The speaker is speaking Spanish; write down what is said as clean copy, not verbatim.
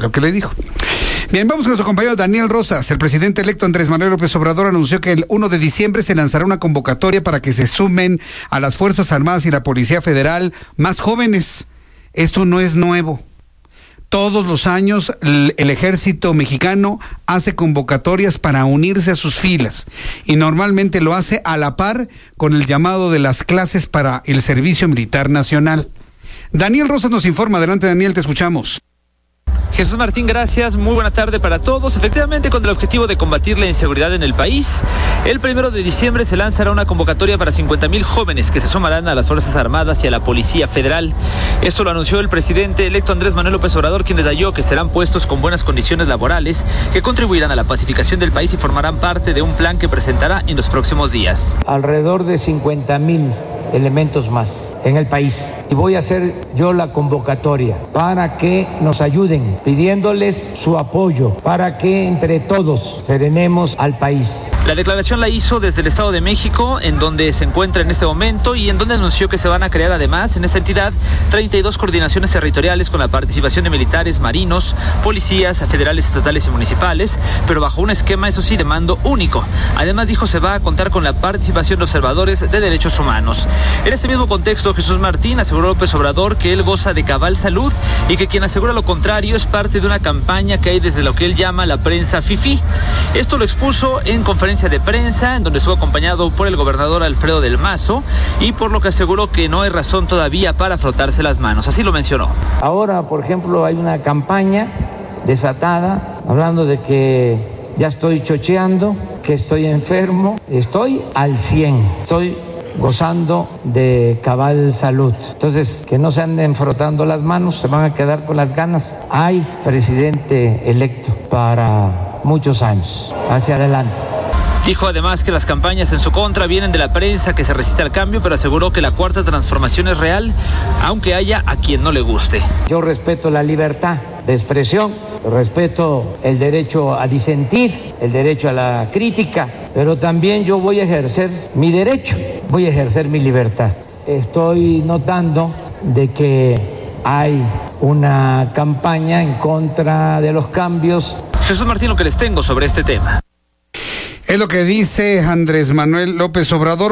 lo que le dijo. Bien, vamos con nuestro compañero Daniel Rosas. El presidente electo Andrés Manuel López Obrador anunció que el 1 de diciembre se lanzará una convocatoria para que se sumen a las Fuerzas Armadas y la Policía Federal más jóvenes. Esto no es nuevo. Todos los años el ejército mexicano hace convocatorias para unirse a sus filas y normalmente lo hace a la par con el llamado de las clases para el servicio militar nacional. Daniel Rosas nos informa. Adelante, Daniel, te escuchamos. Jesús Martín, gracias. Muy buena tarde para todos. Efectivamente, con el objetivo de combatir la inseguridad en el país, el 1 de diciembre se lanzará una convocatoria para 50,000 jóvenes que se sumarán a las Fuerzas Armadas y a la Policía Federal. Esto lo anunció el presidente electo Andrés Manuel López Obrador, quien detalló que serán puestos con buenas condiciones laborales que contribuirán a la pacificación del país y formarán parte de un plan que presentará en los próximos días. Alrededor de 50,000 elementos más en el país. Y voy a hacer yo la convocatoria para que nos ayuden, pidiéndoles su apoyo, para que entre todos serenemos al país. La declaración la hizo desde el Estado de México, en donde se encuentra en este momento y en donde anunció que se van a crear además en esta entidad 32 coordinaciones territoriales con la participación de militares, marinos, policías federales, estatales y municipales, pero bajo un esquema, eso sí, de mando único. Además, dijo, se va a contar con la participación de observadores de derechos humanos. En este mismo contexto, Jesús Martín aseguró López Obrador que él goza de cabal salud y que quien asegura lo contrario es parte de una campaña que hay desde lo que él llama la prensa fifí. Esto lo expuso en conferencia de prensa, en donde estuvo acompañado por el gobernador Alfredo del Mazo, y por lo que aseguró que no hay razón todavía para frotarse las manos. Así lo mencionó. Ahora, por ejemplo, hay una campaña desatada hablando de que ya estoy chocheando, que estoy enfermo. Estoy al 100, estoy gozando de cabal salud. Entonces, que no se anden frotando las manos, se van a quedar con las ganas. Hay presidente electo para muchos años, hacia adelante. Dijo además que las campañas en su contra vienen de la prensa que se resiste al cambio, pero aseguró que la cuarta transformación es real, aunque haya a quien no le guste. Yo respeto la libertad de expresión, respeto el derecho a disentir, el derecho a la crítica, pero también yo voy a ejercer mi derecho, voy a ejercer mi libertad. Estoy notando de que hay una campaña en contra de los cambios. Jesús Martín, lo que les tengo sobre este tema. Es lo que dice Andrés Manuel López Obrador.